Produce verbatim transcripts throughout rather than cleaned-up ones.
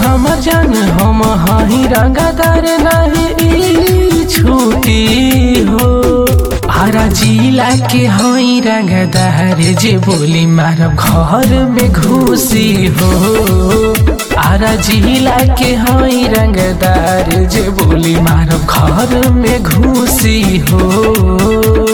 हमर जान हम हाही रंगदार नहीं छूटी हो। हरा जिला के हई रंगदार जे बोली मारब घर में घुसी हो। हरा जिला के हई रंगदार जे बोली मारब घर में घुसी हो।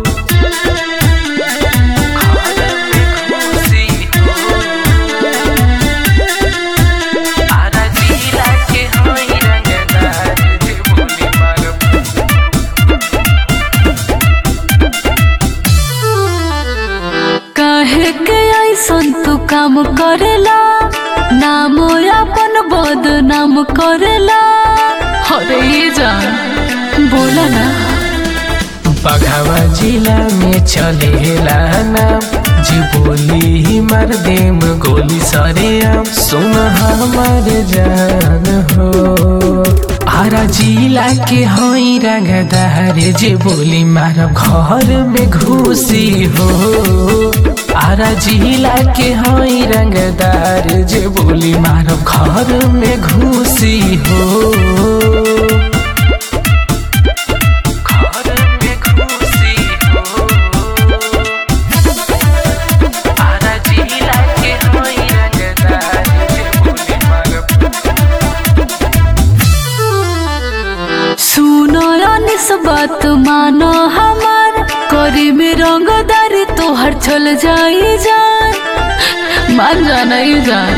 काहे के ऐसन तू काम करेला, नाम अपन बदनाम करेला। अरे ये जान बोला ना। बघावा जिला में चलेला नाम, जी बोली ही मार देम गोली सरेआम। सुन हमार जान हो हरा जिला के हई रंगदार जे बोली मारब घर में घुसी हो। हरा जिला के हई रंगदार जे बोली मारब घर में घुसी हो। इस बात मानो हमार करी में रंगदारी तोहर चल जाई जान। मान जाना ही जान।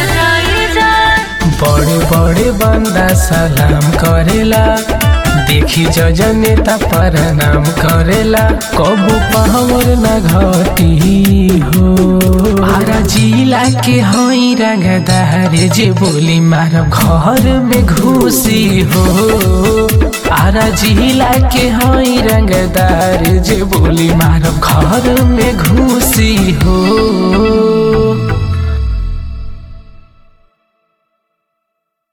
बड़े बड़े बंदा सलाम करेला, देखी जज नेता प्रणाम करेला। कबू पावर न घटी हो। हरा जिला के हई रंगदार जे बोली मारब घर में घुसी हो। हरा जिला के हई रंगदार जे बोली मारब घर में घुसी हो।